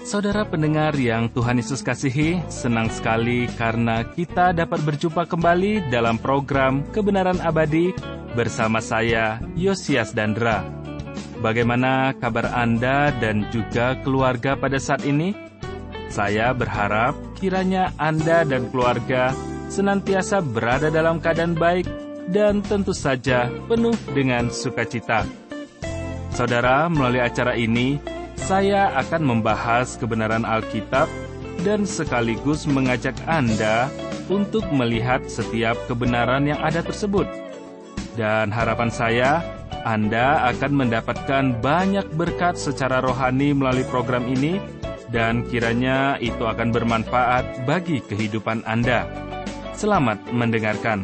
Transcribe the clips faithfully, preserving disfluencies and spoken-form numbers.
Saudara pendengar yang Tuhan Yesus kasihi, senang sekali karena kita dapat berjumpa kembali dalam program Kebenaran Abadi bersama saya, Yosias Dandra. Bagaimana kabar Anda dan juga keluarga pada saat ini? Saya berharap kiranya Anda dan keluarga senantiasa berada dalam keadaan baik dan tentu saja penuh dengan sukacita. Saudara, melalui acara ini, saya akan membahas kebenaran Alkitab dan sekaligus mengajak Anda untuk melihat setiap kebenaran yang ada tersebut. Dan harapan saya, Anda akan mendapatkan banyak berkat secara rohani melalui program ini, dan kiranya itu akan bermanfaat bagi kehidupan Anda. Selamat mendengarkan.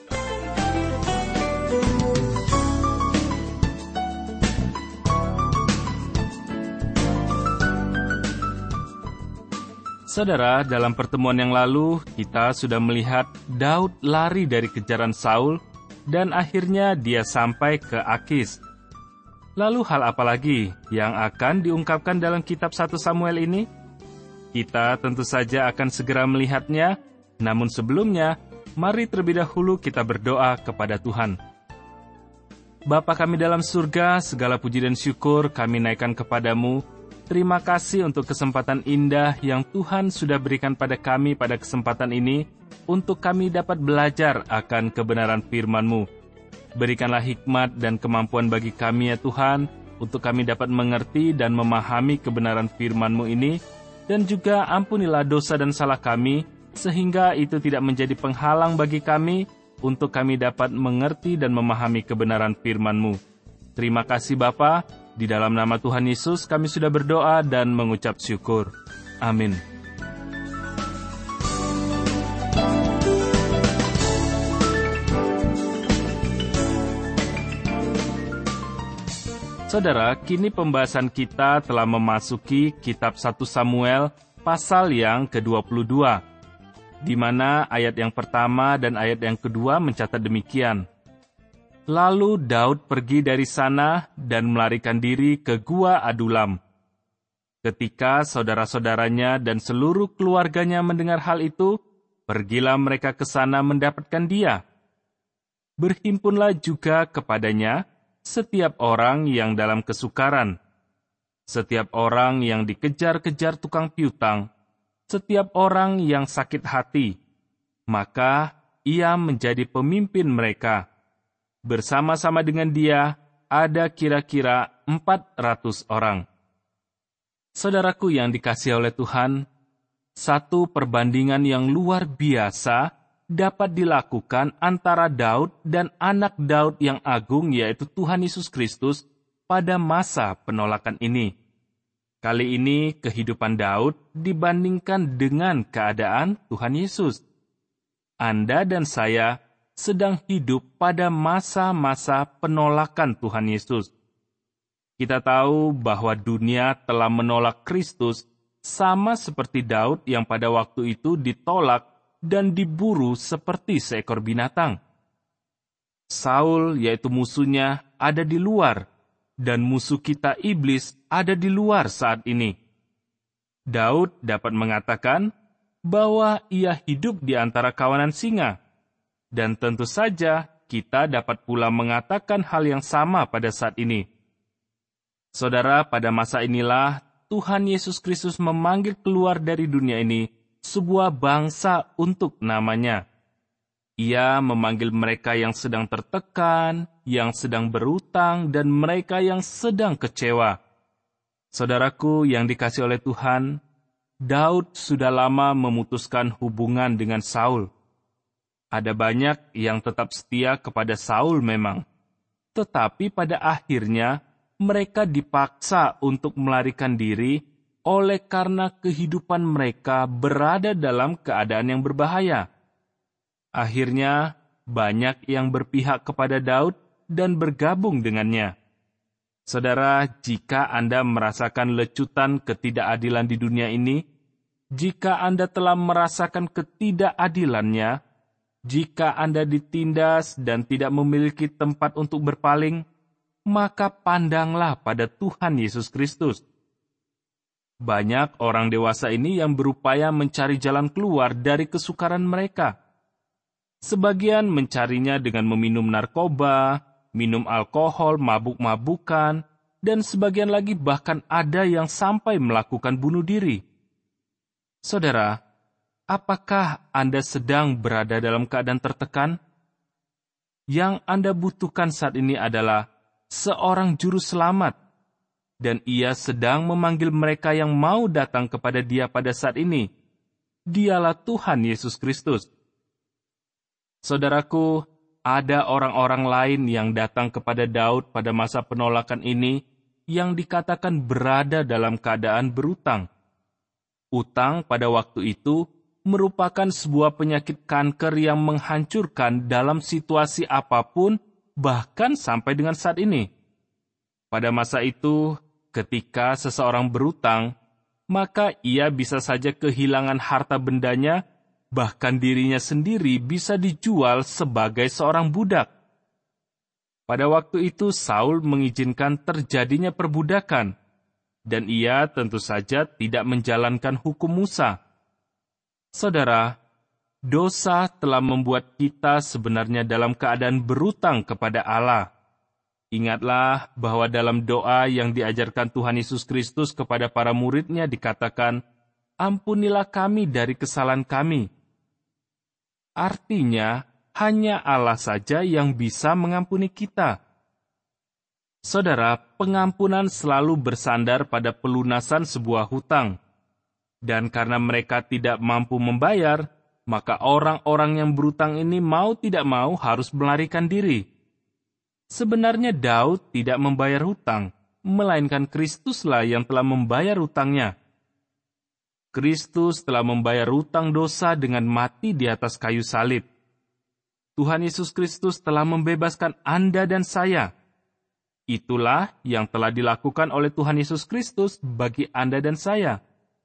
Saudara, dalam pertemuan yang lalu, kita sudah melihat Daud lari dari kejaran Saul, dan akhirnya dia sampai ke Akis. Lalu hal apa lagi yang akan diungkapkan dalam kitab satu Samuel ini? Kita tentu saja akan segera melihatnya, namun sebelumnya, mari terlebih dahulu kita berdoa kepada Tuhan. Bapa kami dalam surga, segala puji dan syukur kami naikkan kepadamu. Terima kasih untuk kesempatan indah yang Tuhan sudah berikan pada kami pada kesempatan ini, untuk kami dapat belajar akan kebenaran firman-Mu. Berikanlah hikmat dan kemampuan bagi kami ya Tuhan, untuk kami dapat mengerti dan memahami kebenaran firman-Mu ini, dan juga ampunilah dosa dan salah kami, sehingga itu tidak menjadi penghalang bagi kami, untuk kami dapat mengerti dan memahami kebenaran firman-Mu. Terima kasih Bapa. Di dalam nama Tuhan Yesus kami sudah berdoa dan mengucap syukur. Amin. Saudara, kini pembahasan kita telah memasuki kitab satu Samuel pasal yang kedua puluh dua, di mana ayat yang pertama dan ayat yang kedua mencatat demikian. Lalu Daud pergi dari sana dan melarikan diri ke Gua Adulam. Ketika saudara-saudaranya dan seluruh keluarganya mendengar hal itu, pergilah mereka ke sana mendapatkan dia. Berhimpunlah juga kepadanya setiap orang yang dalam kesukaran, setiap orang yang dikejar-kejar tukang piutang, setiap orang yang sakit hati, maka ia menjadi pemimpin mereka. Bersama-sama dengan dia, ada kira-kira empat ratus orang. Saudaraku yang dikasihi oleh Tuhan, satu perbandingan yang luar biasa dapat dilakukan antara Daud dan anak Daud yang agung, yaitu Tuhan Yesus Kristus, pada masa penolakan ini. Kali ini, kehidupan Daud dibandingkan dengan keadaan Tuhan Yesus. Anda dan saya sedang hidup pada masa-masa penolakan Tuhan Yesus. Kita tahu bahwa dunia telah menolak Kristus sama seperti Daud yang pada waktu itu ditolak dan diburu seperti seekor binatang. Saul, yaitu musuhnya, ada di luar, dan musuh kita iblis ada di luar saat ini. Daud dapat mengatakan bahwa ia hidup di antara kawanan singa. Dan tentu saja kita dapat pula mengatakan hal yang sama pada saat ini. Saudara, pada masa inilah Tuhan Yesus Kristus memanggil keluar dari dunia ini sebuah bangsa untuk namanya. Ia memanggil mereka yang sedang tertekan, yang sedang berutang, dan mereka yang sedang kecewa. Saudaraku yang dikasihi oleh Tuhan, Daud sudah lama memutuskan hubungan dengan Saul. Ada banyak yang tetap setia kepada Saul memang, tetapi pada akhirnya mereka dipaksa untuk melarikan diri oleh karena kehidupan mereka berada dalam keadaan yang berbahaya. Akhirnya banyak yang berpihak kepada Daud dan bergabung dengannya. Saudara, jika Anda merasakan lecutan ketidakadilan di dunia ini, jika Anda telah merasakan ketidakadilannya, jika Anda ditindas dan tidak memiliki tempat untuk berpaling, maka pandanglah pada Tuhan Yesus Kristus. Banyak orang dewasa ini yang berupaya mencari jalan keluar dari kesukaran mereka. Sebagian mencarinya dengan meminum narkoba, minum alkohol, mabuk-mabukan, dan sebagian lagi bahkan ada yang sampai melakukan bunuh diri. Saudara, apakah Anda sedang berada dalam keadaan tertekan? Yang Anda butuhkan saat ini adalah seorang juru selamat, dan Ia sedang memanggil mereka yang mau datang kepada Dia pada saat ini. Dialah Tuhan Yesus Kristus. Saudaraku, ada orang-orang lain yang datang kepada Daud pada masa penolakan ini yang dikatakan berada dalam keadaan berutang. Utang pada waktu itu merupakan sebuah penyakit kanker yang menghancurkan dalam situasi apapun, bahkan sampai dengan saat ini. Pada masa itu, ketika seseorang berutang, maka ia bisa saja kehilangan harta bendanya, bahkan dirinya sendiri bisa dijual sebagai seorang budak. Pada waktu itu Saul mengizinkan terjadinya perbudakan, dan ia tentu saja tidak menjalankan hukum Musa. Saudara, dosa telah membuat kita sebenarnya dalam keadaan berutang kepada Allah. Ingatlah bahwa dalam doa yang diajarkan Tuhan Yesus Kristus kepada para murid-Nya dikatakan, "Ampunilah kami dari kesalahan kami." Artinya, hanya Allah saja yang bisa mengampuni kita. Saudara, pengampunan selalu bersandar pada pelunasan sebuah hutang. Dan karena mereka tidak mampu membayar, maka orang-orang yang berutang ini mau tidak mau harus melarikan diri. Sebenarnya Daud tidak membayar hutang, melainkan Kristuslah yang telah membayar hutangnya. Kristus telah membayar hutang dosa dengan mati di atas kayu salib. Tuhan Yesus Kristus telah membebaskan Anda dan saya. Itulah yang telah dilakukan oleh Tuhan Yesus Kristus bagi Anda dan saya.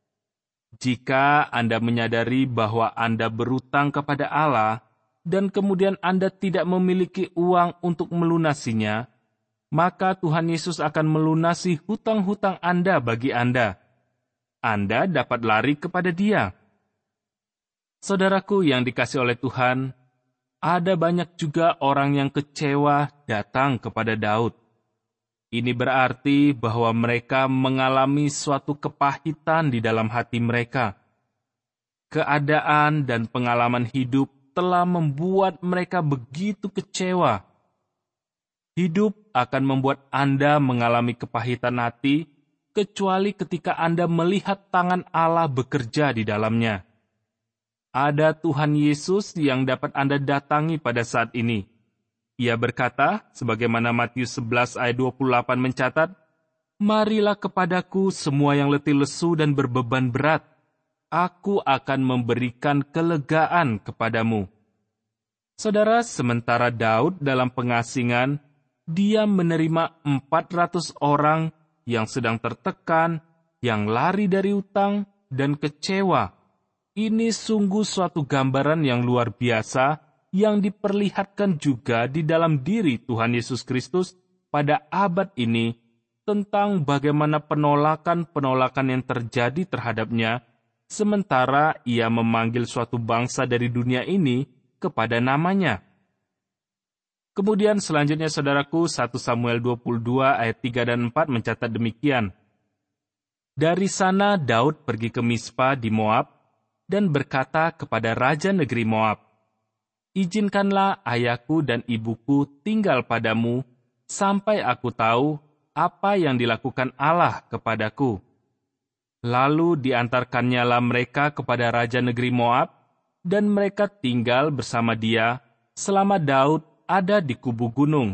Jika Anda menyadari bahwa Anda berutang kepada Allah, dan kemudian Anda tidak memiliki uang untuk melunasinya, maka Tuhan Yesus akan melunasi hutang-hutang Anda bagi Anda. Anda dapat lari kepada Dia. Saudaraku yang dikasihi oleh Tuhan, ada banyak juga orang yang kecewa datang kepada Daud. Ini berarti bahwa mereka mengalami suatu kepahitan di dalam hati mereka. Keadaan dan pengalaman hidup telah membuat mereka begitu kecewa. Hidup akan membuat Anda mengalami kepahitan hati, kecuali ketika Anda melihat tangan Allah bekerja di dalamnya. Ada Tuhan Yesus yang dapat Anda datangi pada saat ini. Ia berkata, sebagaimana Matius sebelas ayat dua puluh delapan mencatat, "Marilah kepadaku semua yang letih lesu dan berbeban berat, aku akan memberikan kelegaan kepadamu." Saudara, sementara Daud dalam pengasingan, dia menerima empat ratus orang yang sedang tertekan, yang lari dari utang, dan kecewa. Ini sungguh suatu gambaran yang luar biasa yang diperlihatkan juga di dalam diri Tuhan Yesus Kristus pada abad ini tentang bagaimana penolakan-penolakan yang terjadi terhadapnya, sementara ia memanggil suatu bangsa dari dunia ini kepada namanya. Kemudian selanjutnya saudaraku, satu Samuel dua puluh dua ayat tiga dan empat mencatat demikian. Dari sana Daud pergi ke Mispa di Moab dan berkata kepada raja negeri Moab, "Izinkanlah ayahku dan ibuku tinggal padamu sampai aku tahu apa yang dilakukan Allah kepadaku." Lalu diantarkannyalah mereka kepada raja negeri Moab, dan mereka tinggal bersama dia selama Daud ada di kubu gunung.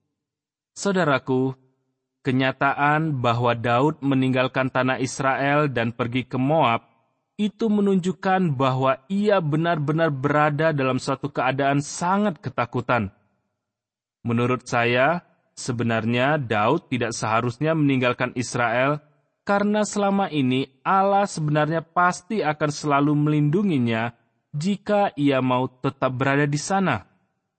Saudaraku, kenyataan bahwa Daud meninggalkan tanah Israel dan pergi ke Moab, itu menunjukkan bahwa ia benar-benar berada dalam suatu keadaan sangat ketakutan. Menurut saya, sebenarnya Daud tidak seharusnya meninggalkan Israel, karena selama ini Allah sebenarnya pasti akan selalu melindunginya jika ia mau tetap berada di sana.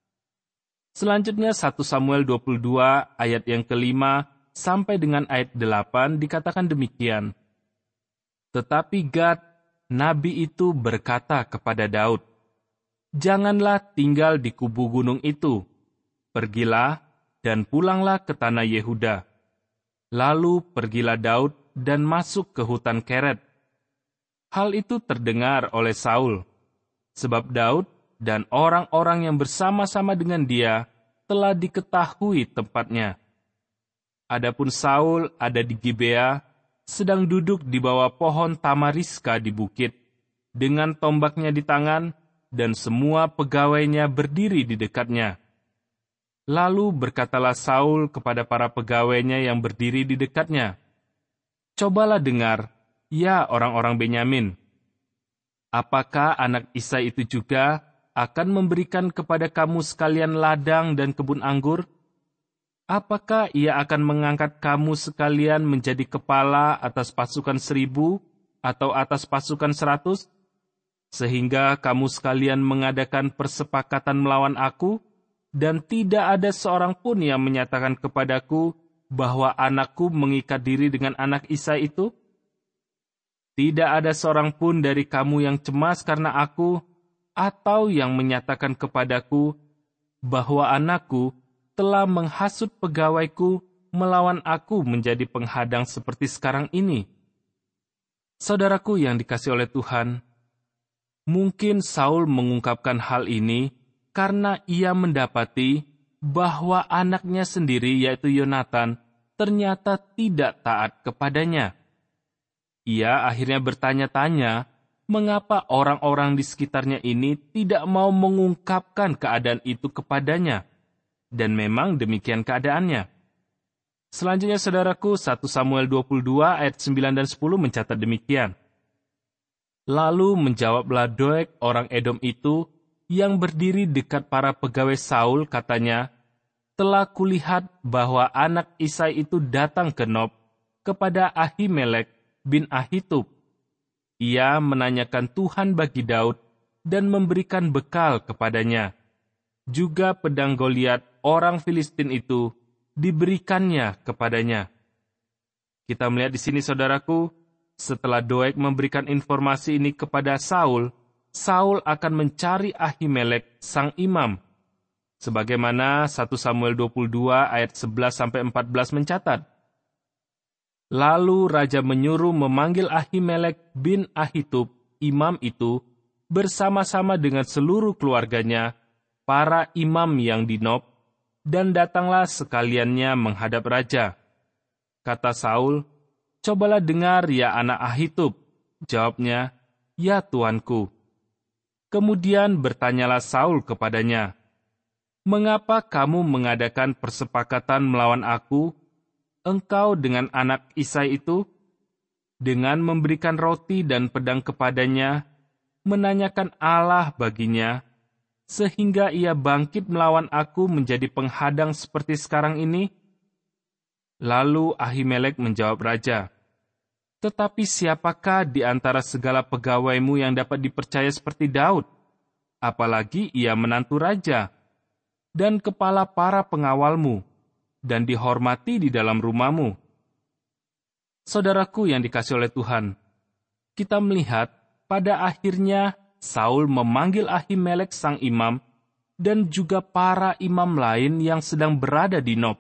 Selanjutnya satu Samuel dua puluh dua ayat yang kelima sampai dengan ayat delapan dikatakan demikian. Tetapi Gad, nabi itu berkata kepada Daud, "Janganlah tinggal di kubu gunung itu. Pergilah dan pulanglah ke tanah Yehuda." Lalu pergilah Daud dan masuk ke hutan Keret. Hal itu terdengar oleh Saul, sebab Daud dan orang-orang yang bersama-sama dengan dia telah diketahui tempatnya. Adapun Saul ada di Gibea, sedang duduk di bawah pohon tamariska di bukit, dengan tombaknya di tangan, dan semua pegawainya berdiri di dekatnya. Lalu berkatalah Saul kepada para pegawainya yang berdiri di dekatnya, "Cobalah dengar, ya orang-orang Benyamin. Apakah anak Isai itu juga akan memberikan kepada kamu sekalian ladang dan kebun anggur? Apakah ia akan mengangkat kamu sekalian menjadi kepala atas pasukan seribu atau atas pasukan seratus? Sehingga kamu sekalian mengadakan persepakatan melawan aku, dan tidak ada seorang pun yang menyatakan kepadaku bahwa anakku mengikat diri dengan anak Isai itu? Tidak ada seorang pun dari kamu yang cemas karena aku, atau yang menyatakan kepadaku bahwa anakku telah menghasut pegawaiku melawan aku menjadi penghadang seperti sekarang ini." Saudaraku yang dikasihi oleh Tuhan, mungkin Saul mengungkapkan hal ini karena ia mendapati bahwa anaknya sendiri, yaitu Yonatan, ternyata tidak taat kepadanya. Ia akhirnya bertanya-tanya, mengapa orang-orang di sekitarnya ini tidak mau mengungkapkan keadaan itu kepadanya. Dan memang demikian keadaannya. Selanjutnya saudaraku, satu Samuel dua puluh dua ayat sembilan dan sepuluh mencatat demikian. Lalu menjawablah Doeg orang Edom itu, yang berdiri dekat para pegawai Saul, katanya, "Telah kulihat bahwa anak Isai itu datang ke Nob kepada Ahimelek bin Ahitub. Ia menanyakan Tuhan bagi Daud dan memberikan bekal kepadanya. Juga pedang Goliat orang Filistin itu diberikannya kepadanya." Kita melihat di sini saudaraku, setelah Doeg memberikan informasi ini kepada Saul, Saul akan mencari Ahimelek sang imam. Sebagaimana satu Samuel dua puluh dua ayat sebelas sampai empat belas mencatat. Lalu raja menyuruh memanggil Ahimelek bin Ahitub, imam itu, bersama-sama dengan seluruh keluarganya, para imam yang di Nob, dan datanglah sekaliannya menghadap raja. Kata Saul, "Cobalah dengar ya anak Ahitub." Jawabnya, "Ya tuanku." Kemudian bertanyalah Saul kepadanya, "Mengapa kamu mengadakan persepakatan melawan aku, engkau dengan anak Isai itu, dengan memberikan roti dan pedang kepadanya, menanyakan Allah baginya, sehingga ia bangkit melawan aku menjadi penghadang seperti sekarang ini?" Lalu Ahimelek menjawab raja, "Tetapi siapakah di antara segala pegawaimu yang dapat dipercaya seperti Daud? Apalagi ia menantu raja, dan kepala para pengawalmu, dan dihormati di dalam rumahmu." Saudaraku yang dikasihi oleh Tuhan, kita melihat pada akhirnya Saul memanggil Ahimelek sang imam, dan juga para imam lain yang sedang berada di Nob.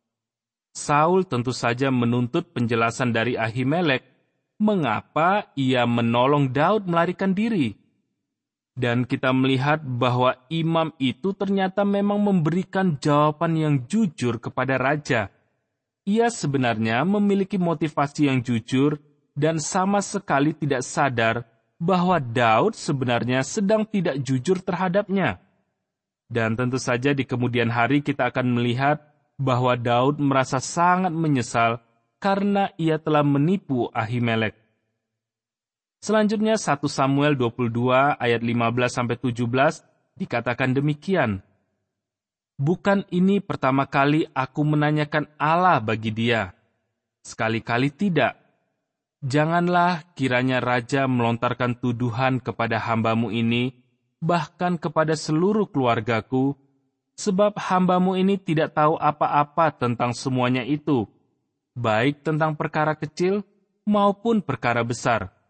Saul tentu saja menuntut penjelasan dari Ahimelek, mengapa ia menolong Daud melarikan diri. Dan kita melihat bahwa imam itu ternyata memang memberikan jawaban yang jujur kepada raja. Ia sebenarnya memiliki motivasi yang jujur dan sama sekali tidak sadar bahwa Daud sebenarnya sedang tidak jujur terhadapnya. Dan tentu saja di kemudian hari kita akan melihat bahwa Daud merasa sangat menyesal karena ia telah menipu Ahimelek. Selanjutnya satu Samuel dua puluh dua ayat lima belas sampai tujuh belas dikatakan demikian. "Bukan ini pertama kali aku menanyakan Allah bagi dia. Sekali-kali tidak. Janganlah kiranya raja melontarkan tuduhan kepada hambamu ini, bahkan kepada seluruh keluargaku, sebab hambamu ini tidak tahu apa-apa tentang semuanya itu, baik tentang perkara kecil maupun perkara besar.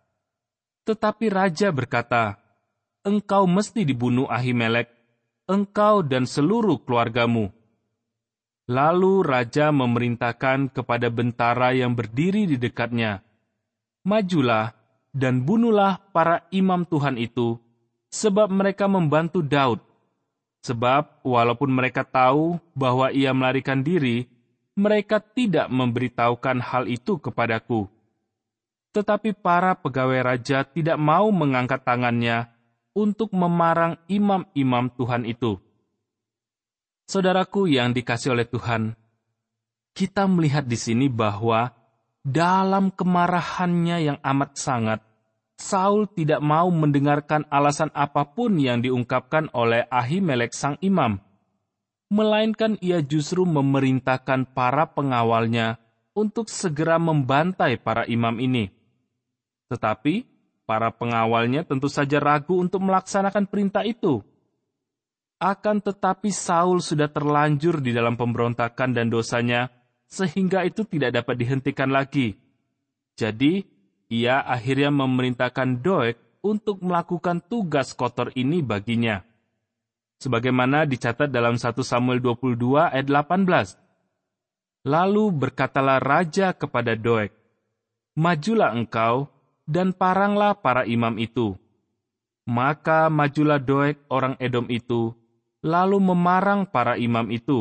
Tetapi raja berkata, "Engkau mesti dibunuh, Ahimelek, engkau dan seluruh keluargamu." Lalu raja memerintahkan kepada bentara yang berdiri di dekatnya, "Majulah dan bunuhlah para imam Tuhan itu, sebab mereka membantu Daud. Sebab walaupun mereka tahu bahwa ia melarikan diri, mereka tidak memberitahukan hal itu kepadaku." Tetapi para pegawai raja tidak mau mengangkat tangannya untuk memarang imam-imam Tuhan itu. Saudaraku yang dikasihi oleh Tuhan, kita melihat di sini bahwa dalam kemarahannya yang amat sangat, Saul tidak mau mendengarkan alasan apapun yang diungkapkan oleh Ahimelek sang imam, melainkan ia justru memerintahkan para pengawalnya untuk segera membantai para imam ini. Tetapi para pengawalnya tentu saja ragu untuk melaksanakan perintah itu. Akan tetapi Saul sudah terlanjur di dalam pemberontakan dan dosanya, sehingga itu tidak dapat dihentikan lagi. Jadi, ia akhirnya memerintahkan Doeg untuk melakukan tugas kotor ini baginya. Sebagaimana dicatat dalam satu Samuel dua puluh dua ayat delapan belas. Lalu berkatalah raja kepada Doeg, "Majulah engkau, dan paranglah para imam itu." Maka majulah Doeg orang Edom itu, lalu memarang para imam itu.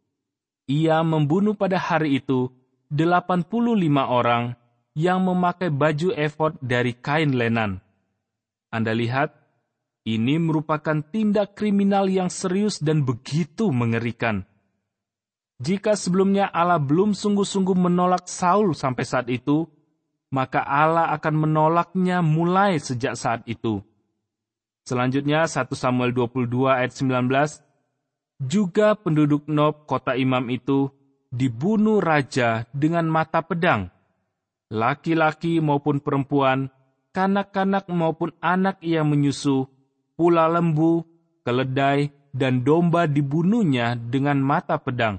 Ia membunuh pada hari itu delapan puluh lima orang yang memakai baju efod dari kain lenan. Anda lihat, ini merupakan tindak kriminal yang serius dan begitu mengerikan. Jika sebelumnya Allah belum sungguh-sungguh menolak Saul sampai saat itu, maka Allah akan menolaknya mulai sejak saat itu. Selanjutnya, satu Samuel dua puluh dua ayat sembilan belas, juga penduduk Nob kota imam itu dibunuh raja dengan mata pedang. Laki-laki maupun perempuan, kanak-kanak maupun anak yang menyusu, pula lembu, keledai, dan domba dibunuhnya dengan mata pedang.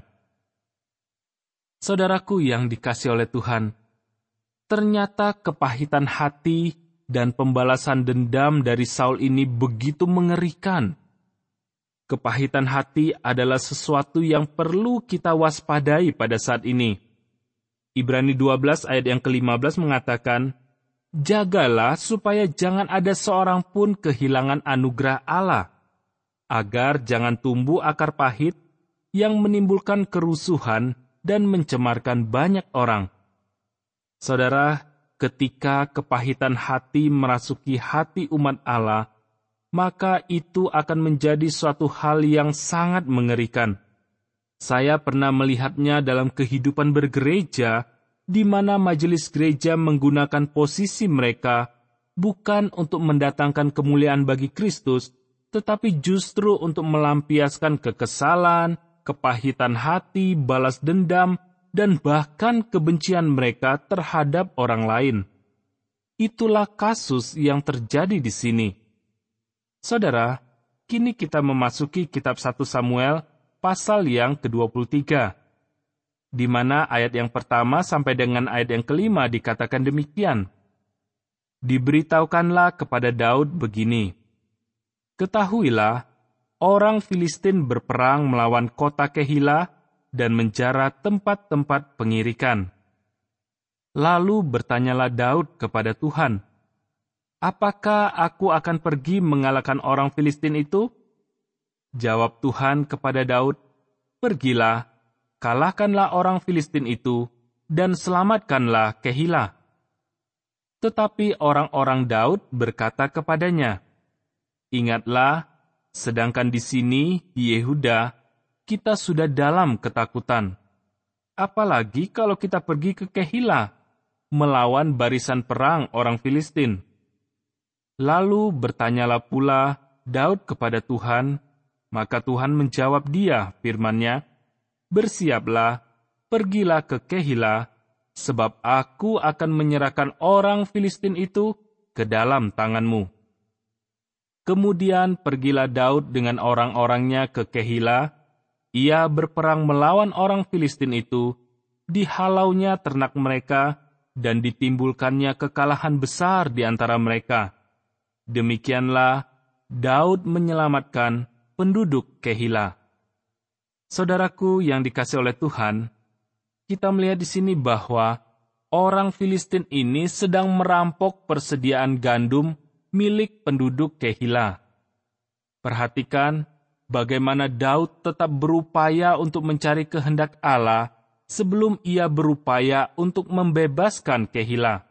Saudaraku yang dikasihi oleh Tuhan, ternyata kepahitan hati dan pembalasan dendam dari Saul ini begitu mengerikan. Kepahitan hati adalah sesuatu yang perlu kita waspadai pada saat ini. Ibrani dua belas ayat yang kelima belas mengatakan, "Jagalah supaya jangan ada seorang pun kehilangan anugerah Allah, agar jangan tumbuh akar pahit yang menimbulkan kerusuhan dan mencemarkan banyak orang." Saudara, ketika kepahitan hati merasuki hati umat Allah, maka itu akan menjadi suatu hal yang sangat mengerikan. Saya pernah melihatnya dalam kehidupan bergereja, di mana majelis gereja menggunakan posisi mereka bukan untuk mendatangkan kemuliaan bagi Kristus, tetapi justru untuk melampiaskan kekesalan, kepahitan hati, balas dendam, dan bahkan kebencian mereka terhadap orang lain. Itulah kasus yang terjadi di sini. Saudara, kini kita memasuki kitab satu Samuel pasal yang kedua puluh tiga, di mana ayat yang pertama sampai dengan ayat yang kelima dikatakan demikian. Diberitahukanlah kepada Daud begini, "Ketahuilah, orang Filistin berperang melawan kota Kehila dan menjara tempat-tempat pengirikan." Lalu bertanyalah Daud kepada Tuhan, "Apakah aku akan pergi mengalahkan orang Filistin itu?" Jawab Tuhan kepada Daud, "Pergilah, kalahkanlah orang Filistin itu, dan selamatkanlah Kehila." Tetapi orang-orang Daud berkata kepadanya, "Ingatlah, sedangkan di sini, di Yehuda, kita sudah dalam ketakutan. Apalagi kalau kita pergi ke Kehila, melawan barisan perang orang Filistin." Lalu bertanyalah pula Daud kepada Tuhan, maka Tuhan menjawab dia firman-Nya, "Bersiaplah, pergilah ke Kehila, sebab aku akan menyerahkan orang Filistin itu ke dalam tanganmu." Kemudian pergilah Daud dengan orang-orangnya ke Kehila. Ia berperang melawan orang Filistin itu, dihalaunya ternak mereka, dan ditimbulkannya kekalahan besar di antara mereka. demikianlah Daud menyelamatkan penduduk Kehila. Saudaraku yang dikasihi oleh Tuhan, kita melihat di sini bahwa orang Filistin ini sedang merampok persediaan gandum milik penduduk Kehila. Perhatikan bagaimana Daud tetap berupaya untuk mencari kehendak Allah sebelum ia berupaya untuk membebaskan Kehila.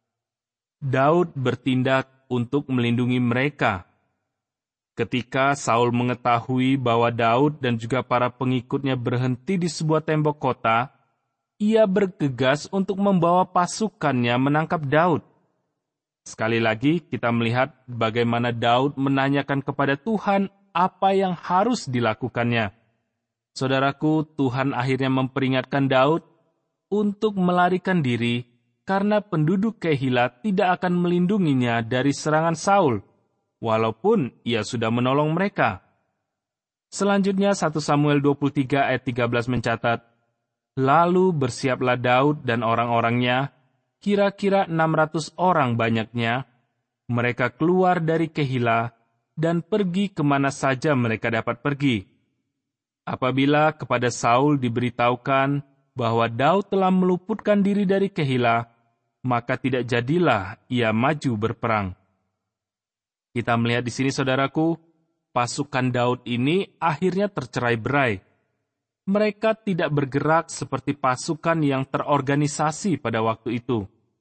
Daud bertindak untuk melindungi mereka. Ketika Saul mengetahui bahwa Daud dan juga para pengikutnya berhenti di sebuah tembok kota, ia bergegas untuk membawa pasukannya menangkap Daud. Sekali lagi kita melihat bagaimana Daud menanyakan kepada Tuhan apa yang harus dilakukannya. Saudaraku, Tuhan akhirnya memperingatkan Daud untuk melarikan diri karena penduduk Kehila tidak akan melindunginya dari serangan Saul, walaupun ia sudah menolong mereka. Selanjutnya satu Samuel dua puluh tiga ayat tiga belas mencatat, "Lalu bersiaplah Daud dan orang-orangnya, kira-kira enam ratus orang banyaknya, mereka keluar dari Kehila dan pergi kemana saja mereka dapat pergi. Apabila kepada Saul diberitahukan bahwa Daud telah meluputkan diri dari Kehila, maka tidak jadilah ia maju berperang." Kita melihat di sini, saudaraku, pasukan Daud ini akhirnya tercerai-berai. Mereka tidak bergerak seperti pasukan yang terorganisasi pada waktu itu.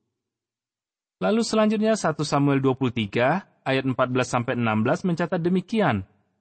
Lalu selanjutnya satu Samuel dua puluh tiga ayat empat belas sampai enam belas mencatat demikian.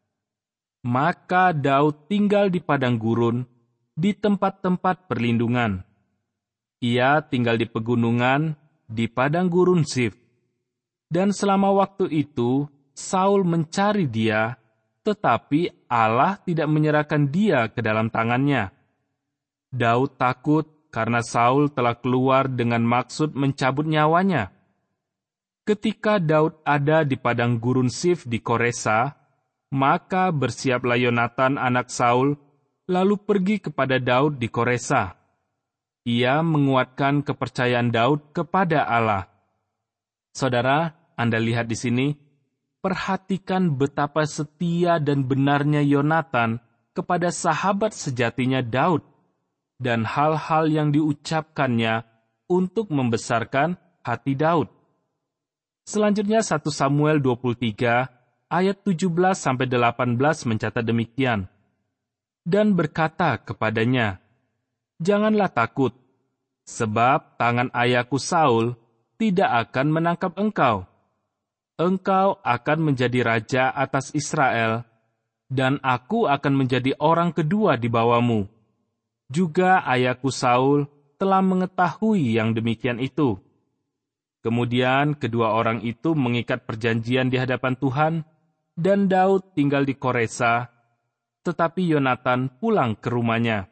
"Maka Daud tinggal di padang gurun, di tempat-tempat perlindungan. Ia tinggal di pegunungan, di padang gurun Zif. Dan selama waktu itu, Saul mencari dia, tetapi Allah tidak menyerahkan dia ke dalam tangannya. Daud takut karena Saul telah keluar dengan maksud mencabut nyawanya. Ketika Daud ada di padang gurun Zif di Koresa, maka bersiaplah Yonatan anak Saul, lalu pergi kepada Daud di Koresa. Ia menguatkan kepercayaan Daud kepada Allah." Saudara, Anda lihat di sini, perhatikan betapa setia dan benarnya Yonatan kepada sahabat sejatinya Daud, dan hal-hal yang diucapkannya untuk membesarkan hati Daud. Selanjutnya satu Samuel dua puluh tiga ayat tujuh belas sampai delapan belas mencatat demikian. "Dan berkata kepadanya, Janganlah takut, sebab tangan ayahku Saul tidak akan menangkap engkau. Engkau akan menjadi raja atas Israel, dan aku akan menjadi orang kedua di bawahmu. Juga ayahku Saul telah mengetahui yang demikian itu." Kemudian kedua orang itu mengikat perjanjian di hadapan Tuhan, dan Daud tinggal di Koresa, tetapi Yonatan pulang ke rumahnya.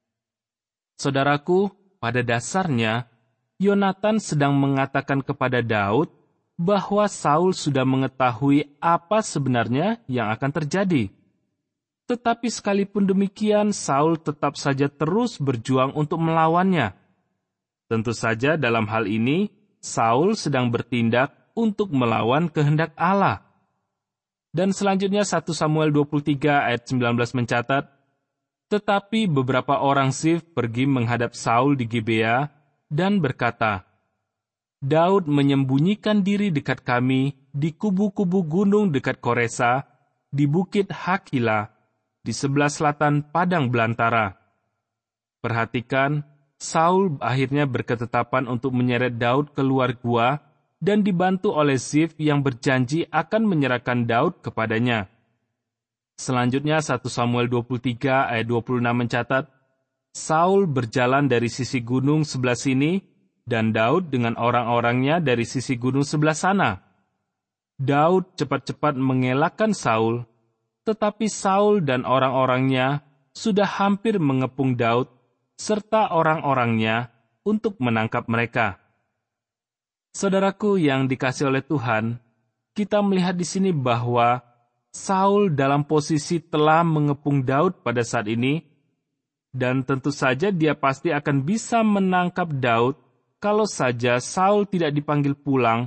Saudaraku, pada dasarnya, Yonatan sedang mengatakan kepada Daud bahwa Saul sudah mengetahui apa sebenarnya yang akan terjadi. Tetapi sekalipun demikian, Saul tetap saja terus berjuang untuk melawannya. Tentu saja dalam hal ini, Saul sedang bertindak untuk melawan kehendak Allah. Dan selanjutnya satu Samuel dua puluh tiga ayat sembilan belas mencatat, "Tetapi beberapa orang Zif pergi menghadap Saul di Gibea dan berkata, Daud menyembunyikan diri dekat kami di kubu-kubu gunung dekat Koresa, di bukit Hakila, di sebelah selatan padang belantara." Perhatikan, Saul akhirnya berketetapan untuk menyeret Daud keluar gua dan dibantu oleh Zif yang berjanji akan menyerahkan Daud kepadanya. Selanjutnya satu Samuel dua puluh tiga ayat dua puluh enam mencatat, "Saul berjalan dari sisi gunung sebelah sini, dan Daud dengan orang-orangnya dari sisi gunung sebelah sana. Daud cepat-cepat mengelakkan Saul, tetapi Saul dan orang-orangnya sudah hampir mengepung Daud serta orang-orangnya untuk menangkap mereka." Saudaraku yang dikasihi oleh Tuhan, kita melihat di sini bahwa Saul dalam posisi telah mengepung Daud pada saat ini, dan tentu saja dia pasti akan bisa menangkap Daud kalau saja Saul tidak dipanggil pulang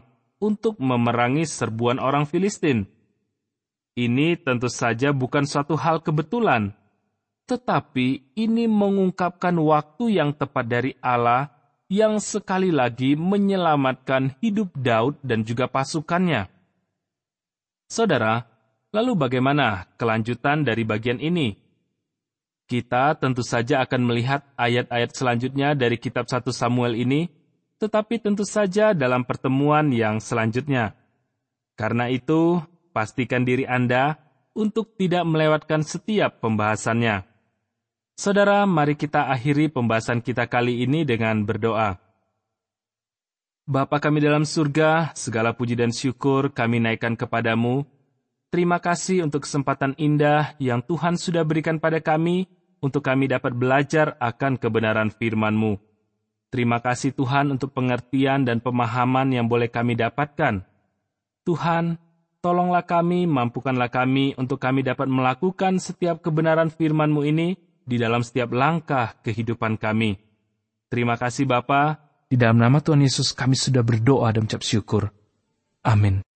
untuk memerangi serbuan orang Filistin. Ini tentu saja bukan suatu hal kebetulan, tetapi ini mengungkapkan waktu yang tepat dari Allah yang sekali lagi menyelamatkan hidup Daud dan juga pasukannya. Saudara, lalu bagaimana kelanjutan dari bagian ini? Kita tentu saja akan melihat ayat-ayat selanjutnya dari kitab satu Samuel ini, tetapi tentu saja dalam pertemuan yang selanjutnya. Karena itu, pastikan diri Anda untuk tidak melewatkan setiap pembahasannya. Saudara, mari kita akhiri pembahasan kita kali ini dengan berdoa. Bapa kami dalam surga, segala puji dan syukur kami naikkan kepadamu. Terima kasih untuk kesempatan indah yang Tuhan sudah berikan pada kami, untuk kami dapat belajar akan kebenaran firman-Mu. Terima kasih Tuhan untuk pengertian dan pemahaman yang boleh kami dapatkan. Tuhan, tolonglah kami, mampukanlah kami untuk kami dapat melakukan setiap kebenaran firman-Mu ini di dalam setiap langkah kehidupan kami. Terima kasih Bapa. Di dalam nama Tuhan Yesus kami sudah berdoa dan mengucap syukur. Amin.